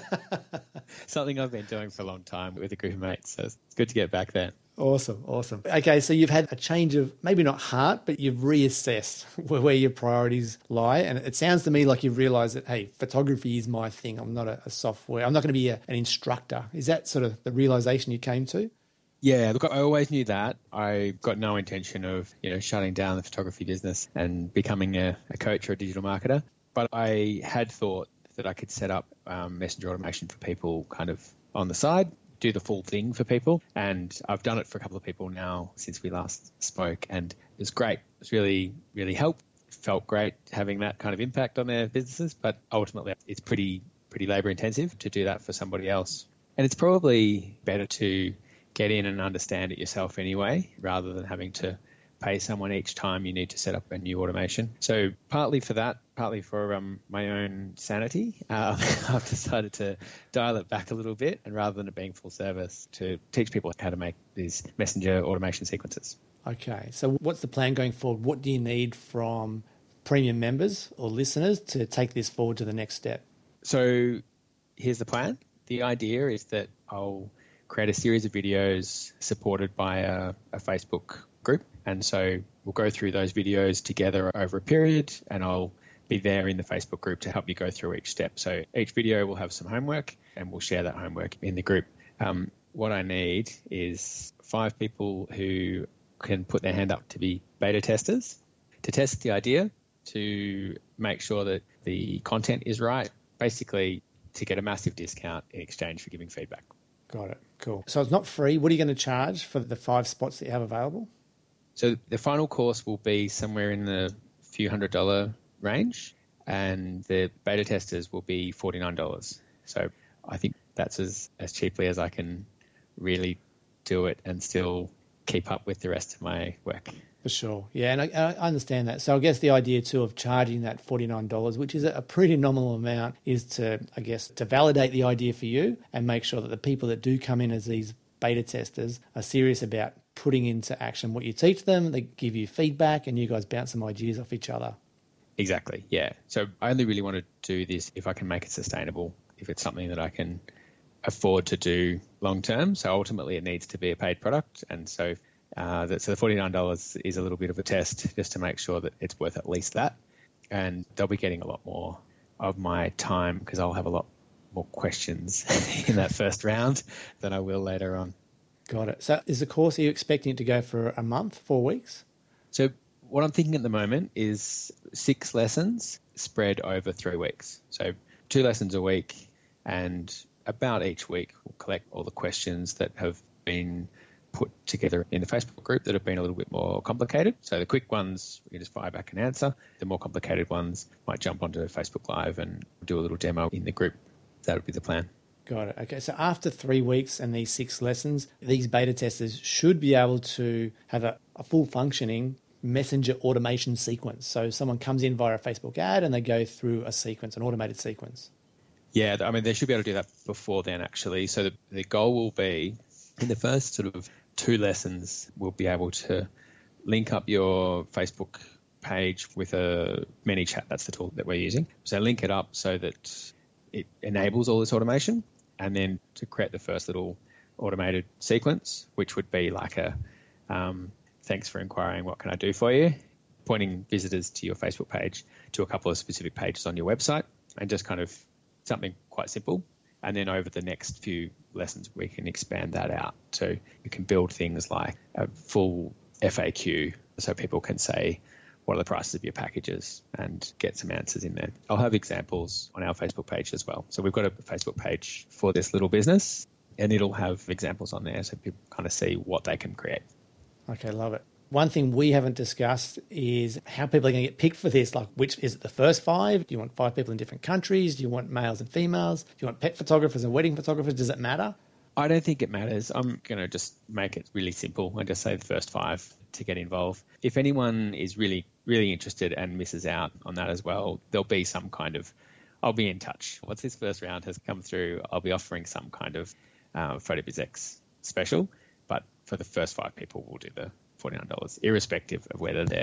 Something I've been doing for a long time with a group of mates, so it's good to get back there. Awesome, awesome. Okay, so you've had a change of, maybe not heart, but you've reassessed where, where your priorities lie. And it sounds to me like you've realised that, hey, photography is my thing. I'm not a, a software. I'm not going to be a, an instructor. Is that sort of the realisation you came to? Yeah, look, I always knew that. I got no intention of, you know, shutting down the photography business and becoming a, a coach or a digital marketer. But I had thought that I could set up um, messenger automation for people kind of on the side, do the full thing for people. And I've done it for a couple of people now since we last spoke, and it was great. It was really, really helped. It felt great having that kind of impact on their businesses, but ultimately it's pretty, pretty labor intensive to do that for somebody else. And it's probably better to get in and understand it yourself anyway, rather than having to pay someone each time you need to set up a new automation. So partly for that, partly for um, my own sanity, uh, I've decided to dial it back a little bit, and rather than it being full service, to teach people how to make these messenger automation sequences. Okay, so what's the plan going forward? What do you need from premium members or listeners to take this forward to the next step? So here's the plan. The idea is that I'll create a series of videos supported by a, a Facebook group. And so we'll go through those videos together over a period, and I'll be there in the Facebook group to help you go through each step. So each video will have some homework, and we'll share that homework in the group. Um, what I need is five people who can put their hand up to be beta testers, to test the idea, to make sure that the content is right, basically to get a massive discount in exchange for giving feedback. Got it. Cool. So it's not free. What are you going to charge for the five spots that you have available? So the final course will be somewhere in the few hundred dollar range, and the beta testers will be forty-nine dollars. So I think that's as, as cheaply as I can really do it and still keep up with the rest of my work. For sure. Yeah, and I, I understand that. So I guess the idea too of charging that forty-nine dollars, which is a pretty nominal amount, is to, I guess, to validate the idea for you and make sure that the people that do come in as these beta testers are serious about putting into action what you teach them. They give you feedback and you guys bounce some ideas off each other. Exactly, yeah. So I only really want to do this if I can make it sustainable, if it's something that I can afford to do long term. So ultimately it needs to be a paid product. And so uh, that, so the forty-nine dollars is a little bit of a test just to make sure that it's worth at least that. And they'll be getting a lot more of my time because I'll have a lot more questions in that first round than I will later on. Got it. So is the course, are you expecting it to go for a month, four weeks? So what I'm thinking at the moment is six lessons spread over three weeks. So two lessons a week, and about each week we'll collect all the questions that have been put together in the Facebook group that have been a little bit more complicated. So the quick ones, we can just fire back an answer. The more complicated ones might jump onto Facebook Live and do a little demo in the group. That would be the plan. Got it. Okay, so after three weeks and these six lessons, these beta testers should be able to have a, a full functioning messenger automation sequence. So someone comes in via a Facebook ad and they go through a sequence, an automated sequence. Yeah, I mean, they should be able to do that before then, actually. So the, the goal will be, in the first sort of two lessons, we'll be able to link up your Facebook page with a ManyChat. That's the tool that we're using. So link it up so that it enables all this automation, and then to create the first little automated sequence, which would be like a um, thanks for inquiring, what can I do for you? Pointing visitors to your Facebook page to a couple of specific pages on your website, and just kind of something quite simple. And then over the next few lessons, we can expand that out. So you can build things like a full F A Q so people can say, what are the prices of your packages, and get some answers in there. I'll have examples on our Facebook page as well. So we've got a Facebook page for this little business, and it'll have examples on there so people kind of see what they can create. Okay, love it. One thing we haven't discussed is how people are going to get picked for this. Like, which is it the first five? Do you want five people in different countries? Do you want males and females? Do you want pet photographers and wedding photographers? Does it matter? I don't think it matters. I'm going to just make it really simple and just say the first five to get involved. If anyone is really, really interested and misses out on that as well, there'll be some kind of, I'll be in touch. Once this first round has come through, I'll be offering some kind of uh, PhotoBizX special. But for the first five people, we'll do the forty-nine dollars, irrespective of whether they're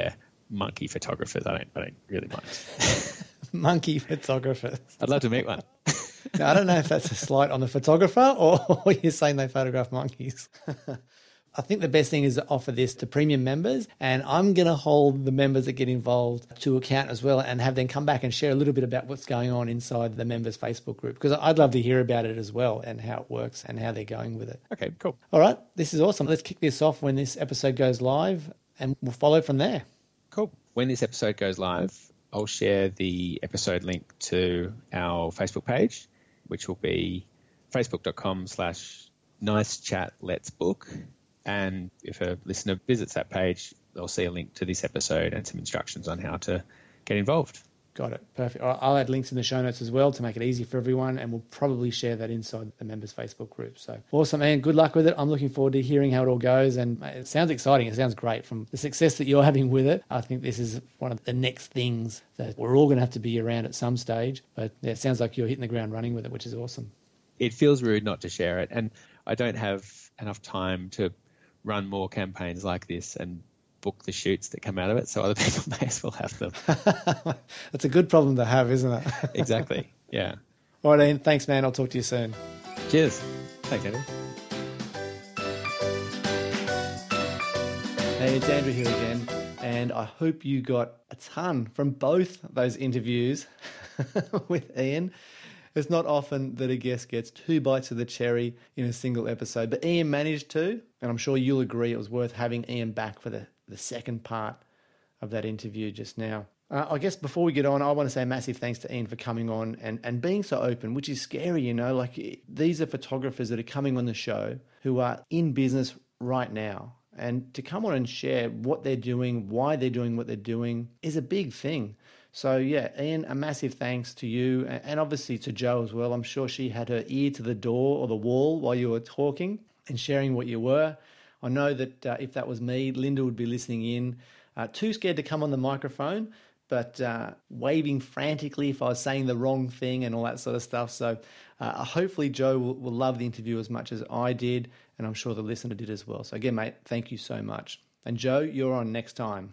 monkey photographers. I don't, I don't really mind. Monkey photographers. I'd love to meet one. Now, I don't know if that's a slight on the photographer or you're saying they photograph monkeys. I think the best thing is to offer this to premium members, and I'm going to hold the members that get involved to account as well and have them come back and share a little bit about what's going on inside the members' Facebook group, because I'd love to hear about it as well and how it works and how they're going with it. Okay, cool. All right, this is awesome. Let's kick this off when this episode goes live and we'll follow from there. Cool. When this episode goes live, I'll share the episode link to our Facebook page, which will be facebook.com slash nice chat let's book. And if a listener visits that page, they'll see a link to this episode and some instructions on how to get involved. Got it. Perfect. I'll add links in the show notes as well to make it easy for everyone, and we'll probably share that inside the members' Facebook group. So awesome, man. Good luck with it. I'm looking forward to hearing how it all goes, and it sounds exciting. It sounds great. From the success that you're having with it, I think this is one of the next things that we're all going to have to be around at some stage. But yeah, it sounds like you're hitting the ground running with it, which is awesome. It feels rude not to share it, and I don't have enough time to run more campaigns like this and book the shoots that come out of it, so other people may as well have them. That's a good problem to have, isn't it? Exactly, yeah. All right, Ian, thanks, man. I'll talk to you soon. Cheers. Thanks, Andrew. Hey, it's Andrew here again, and I hope you got a ton from both those interviews with Ian. It's not often that a guest gets two bites of the cherry in a single episode, but Ian managed to, and I'm sure you'll agree it was worth having Ian back for the, the second part of that interview just now. Uh, I guess before we get on, I want to say a massive thanks to Ian for coming on and, and being so open, which is scary, you know, like these are photographers that are coming on the show who are in business right now. And to come on and share what they're doing, why they're doing what they're doing is a big thing. So yeah, Ian, a massive thanks to you and obviously to Jo as well. I'm sure she had her ear to the door or the wall while you were talking and sharing what you were. I know that uh, if that was me, Linda would be listening in, uh, too scared to come on the microphone, but uh, waving frantically if I was saying the wrong thing and all that sort of stuff. So uh, hopefully Jo will, will love the interview as much as I did, and I'm sure the listener did as well. So again, mate, thank you so much. And Jo, you're on next time.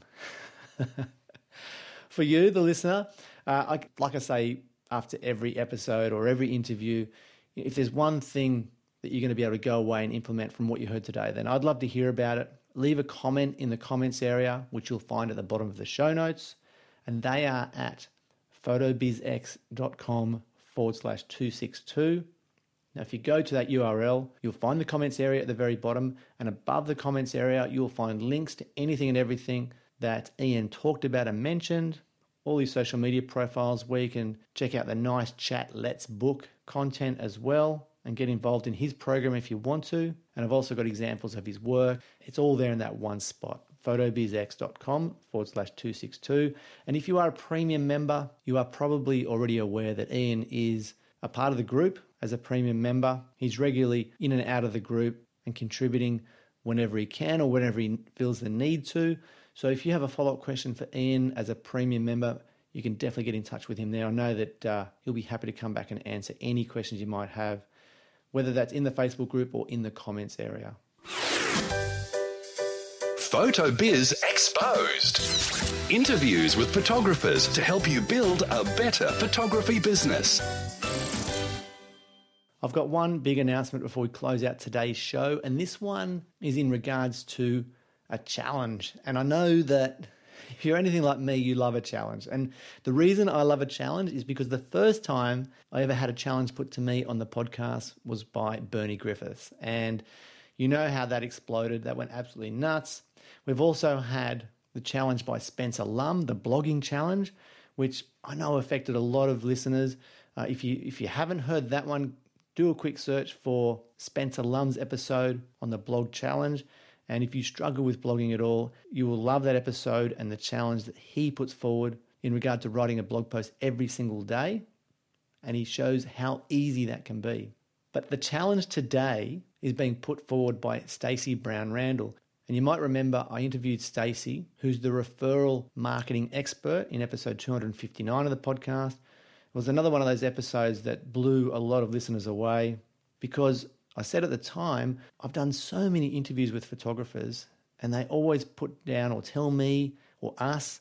For you, the listener, uh, I, like I say, after every episode or every interview, if there's one thing that you're going to be able to go away and implement from what you heard today, then I'd love to hear about it. Leave a comment in the comments area, which you'll find at the bottom of the show notes. And they are at photobizx.com forward slash 262. Now, if you go to that U R L, you'll find the comments area at the very bottom. And above the comments area, you'll find links to anything and everything that Ian talked about and mentioned, all these social media profiles where you can check out the Nice Chat Let's Book content as well and get involved in his program if you want to. And I've also got examples of his work. It's all there in that one spot, photobizx.com forward slash 262. And if you are a premium member, you are probably already aware that Ian is a part of the group as a premium member. He's regularly in and out of the group and contributing whenever he can or whenever he feels the need to. So if you have a follow-up question for Ian as a premium member, you can definitely get in touch with him there. I know that uh, he'll be happy to come back and answer any questions you might have, whether that's in the Facebook group or in the comments area. PhotoBiz Exposed. Interviews with photographers to help you build a better photography business. I've got one big announcement before we close out today's show, and this one is in regards to a challenge. And I know that if you're anything like me, you love a challenge. And the reason I love a challenge is because the first time I ever had a challenge put to me on the podcast was by Bernie Griffiths. And you know how that exploded. That went absolutely nuts. We've also had the challenge by Spencer Lum, the blogging challenge, which I know affected a lot of listeners. Uh, if you if you haven't heard that one, do a quick search for Spencer Lum's episode on the blog challenge. And if you struggle with blogging at all, you will love that episode and the challenge that he puts forward in regard to writing a blog post every single day. And he shows how easy that can be. But the challenge today is being put forward by Stacey Brown Randall. And you might remember I interviewed Stacey, who's the referral marketing expert in episode two hundred fifty-nine of the podcast. It was another one of those episodes that blew a lot of listeners away because I said at the time, I've done so many interviews with photographers and they always put down or tell me or us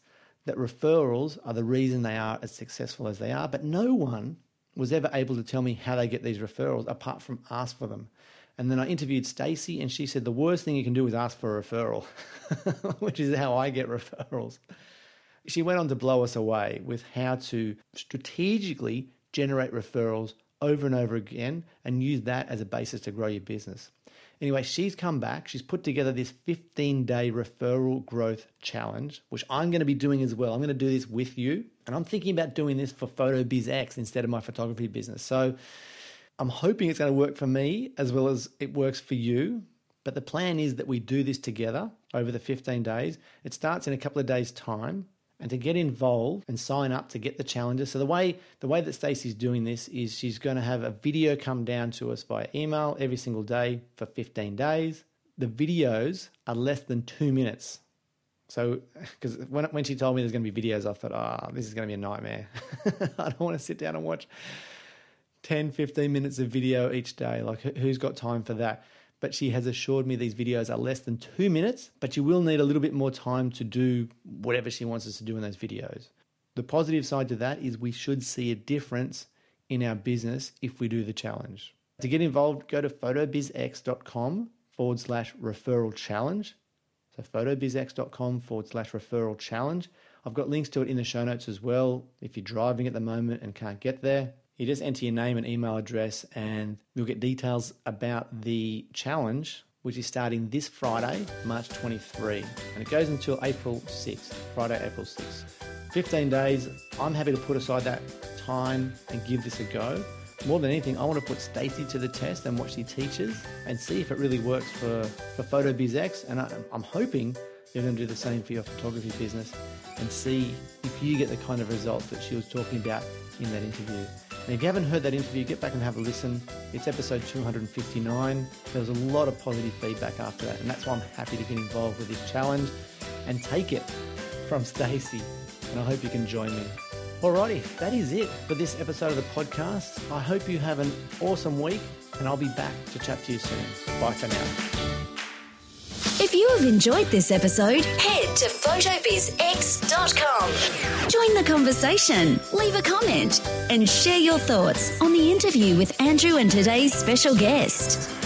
that referrals are the reason they are as successful as they are, but no one was ever able to tell me how they get these referrals apart from ask for them. And then I interviewed Stacey, and she said the worst thing you can do is ask for a referral, which is how I get referrals. She went on to blow us away with how to strategically generate referrals over and over again and use that as a basis to grow your business. Anyway, she's come back. She's put together this fifteen-day referral growth challenge, which I'm going to be doing as well. I'm going to do this with you. And I'm thinking about doing this for PhotoBizX instead of my photography business. So I'm hoping it's going to work for me as well as it works for you. But the plan is that we do this together over the fifteen days. It starts in a couple of days' time. And to get involved and sign up to get the challenges. So the way the way that Stacey's doing this is she's going to have a video come down to us via email every single day for fifteen days. The videos are less than two minutes. So because when, when she told me there's going to be videos, I thought, oh, this is going to be a nightmare. I don't want to sit down and watch ten, fifteen minutes of video each day. Like, who's got time for that? But she has assured me these videos are less than two minutes, but you will need a little bit more time to do whatever she wants us to do in those videos. The positive side to that is we should see a difference in our business if we do the challenge. To get involved, go to photobizx.com forward slash referral challenge. So photobizx.com forward slash referral challenge. I've got links to it in the show notes as well. If you're driving at the moment and can't get there, you just enter your name and email address and you'll get details about the challenge, which is starting this Friday, March twenty-third. And it goes until April sixth, Friday, April sixth. fifteen days. I'm happy to put aside that time and give this a go. More than anything, I want to put Stacey to the test and what she teaches and see if it really works for, for PhotoBizX. And I, I'm hoping you're going to do the same for your photography business and see if you get the kind of results that she was talking about in that interview. And if you haven't heard that interview, get back and have a listen. It's episode two hundred fifty-nine. There was a lot of positive feedback after that, and that's why I'm happy to get involved with this challenge and take it from Stacey. And I hope you can join me. Alrighty, that is it for this episode of the podcast. I hope you have an awesome week, and I'll be back to chat to you soon. Bye for now. If you have enjoyed this episode, head to photobiz x dot com. Join the conversation, leave a comment, and share your thoughts on the interview with Andrew and today's special guest.